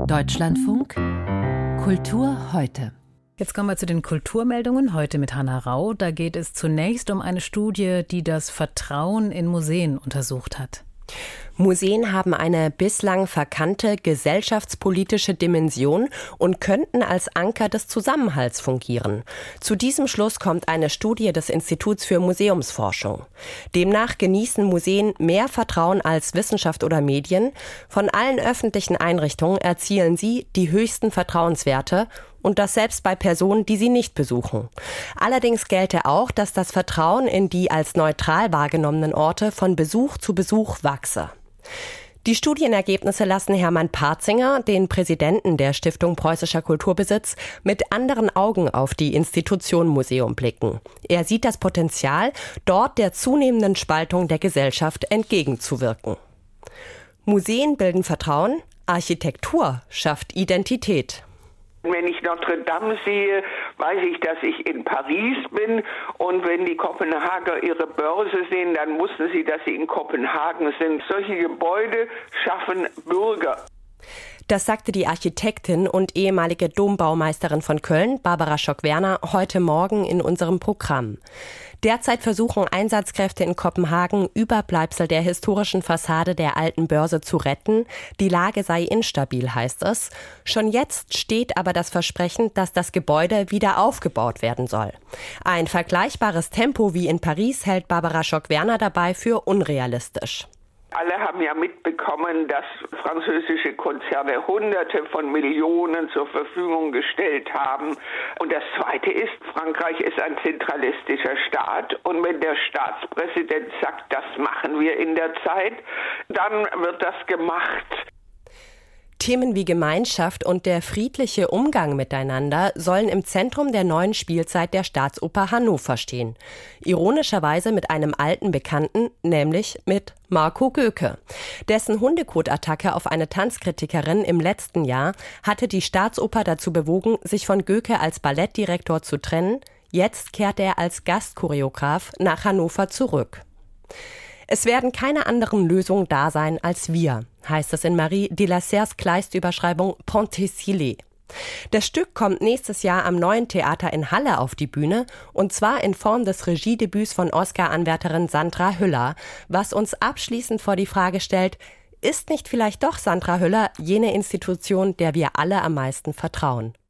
Deutschlandfunk Kultur heute. Jetzt kommen wir zu den Kulturmeldungen, heute mit Hanna Rau. Da geht es zunächst um eine Studie, die das Vertrauen in Museen untersucht hat. Museen haben eine bislang verkannte gesellschaftspolitische Dimension und könnten als Anker des Zusammenhalts fungieren. Zu diesem Schluss kommt eine Studie des Instituts für Museumsforschung. Demnach genießen Museen mehr Vertrauen als Wissenschaft oder Medien. Von allen öffentlichen Einrichtungen erzielen sie die höchsten Vertrauenswerte. Und das selbst bei Personen, die sie nicht besuchen. Allerdings gelte auch, dass das Vertrauen in die als neutral wahrgenommenen Orte von Besuch zu Besuch wachse. Die Studienergebnisse lassen Hermann Partzinger, den Präsidenten der Stiftung Preußischer Kulturbesitz, mit anderen Augen auf die Institution Museum blicken. Er sieht das Potenzial, dort der zunehmenden Spaltung der Gesellschaft entgegenzuwirken. Museen bilden Vertrauen, Architektur schafft Identität. Wenn ich Notre Dame sehe, weiß ich, dass ich in Paris bin. Und wenn die Kopenhager ihre Börse sehen, dann wussten sie, dass sie in Kopenhagen sind. Solche Gebäude schaffen Bürger. Das sagte die Architektin und ehemalige Dombaumeisterin von Köln, Barbara Schock-Werner, heute Morgen in unserem Programm. Derzeit versuchen Einsatzkräfte in Kopenhagen, Überbleibsel der historischen Fassade der alten Börse zu retten. Die Lage sei instabil, heißt es. Schon jetzt steht aber das Versprechen, dass das Gebäude wieder aufgebaut werden soll. Ein vergleichbares Tempo wie in Paris hält Barbara Schock-Werner dabei für unrealistisch. Alle haben ja mitbekommen, dass französische Konzerne Hunderte von Millionen zur Verfügung gestellt haben. Und das Zweite ist, Frankreich ist ein zentralistischer Staat. Und wenn der Staatspräsident sagt, das machen wir in der Zeit, dann wird das gemacht. Themen wie Gemeinschaft und der friedliche Umgang miteinander sollen im Zentrum der neuen Spielzeit der Staatsoper Hannover stehen. Ironischerweise mit einem alten Bekannten, nämlich mit Marco Göke. Dessen Hundekotattacke auf eine Tanzkritikerin im letzten Jahr hatte die Staatsoper dazu bewogen, sich von Göke als Ballettdirektor zu trennen. Jetzt kehrt er als Gastchoreograf nach Hannover zurück. Es werden keine anderen Lösungen da sein als wir, heißt es in Marie Delacers Kleist-Überschreibung Penthesilea. Das Stück kommt nächstes Jahr am Neuen Theater in Halle auf die Bühne, und zwar in Form des Regiedebüts von Oscar-Anwärterin Sandra Hüller, was uns abschließend vor die Frage stellt, ist nicht vielleicht doch Sandra Hüller jene Institution, der wir alle am meisten vertrauen?